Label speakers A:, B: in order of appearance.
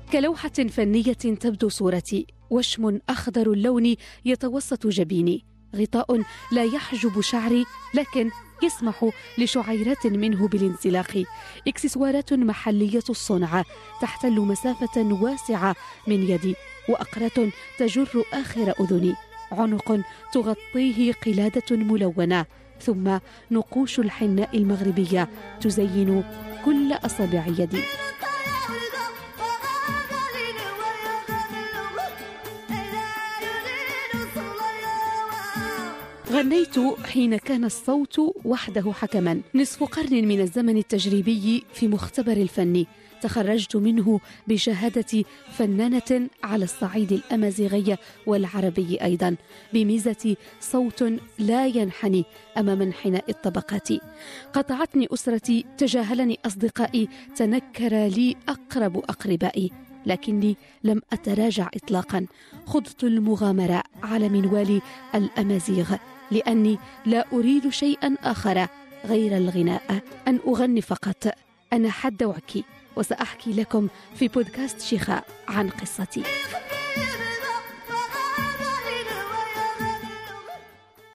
A: كلوحة فنية تبدو صورتي، وشم أخضر اللون يتوسط جبيني، غطاء لا يحجب شعري لكن يسمح لشعيرات منه بالانزلاق، إكسسوارات محلية الصنع تحتل مسافة واسعة من يدي، وأقراط تجر آخر أذني، عنق تغطيه قلادة ملونة، ثم نقوش الحناء المغربية تزين كل أصابع يدي. غنيت حين كان الصوت وحده حكما، نصف قرن من الزمن التجريبي في مختبر الفن، تخرجت منه بشهادة فنانة على الصعيد الأمازيغي والعربي أيضا، بميزة صوت لا ينحني أمام انحناء الطبقات. قطعتني أسرتي، تجاهلني أصدقائي، تنكر لي أقرب أقربائي، لكني لم أتراجع إطلاقا. خضت المغامرة على منوال الأمازيغ، لأني لا أريد شيئا آخر غير الغناء، أن أغني فقط. أنا حد وعكي، وسأحكي لكم في بودكاست شيخاء عن قصتي.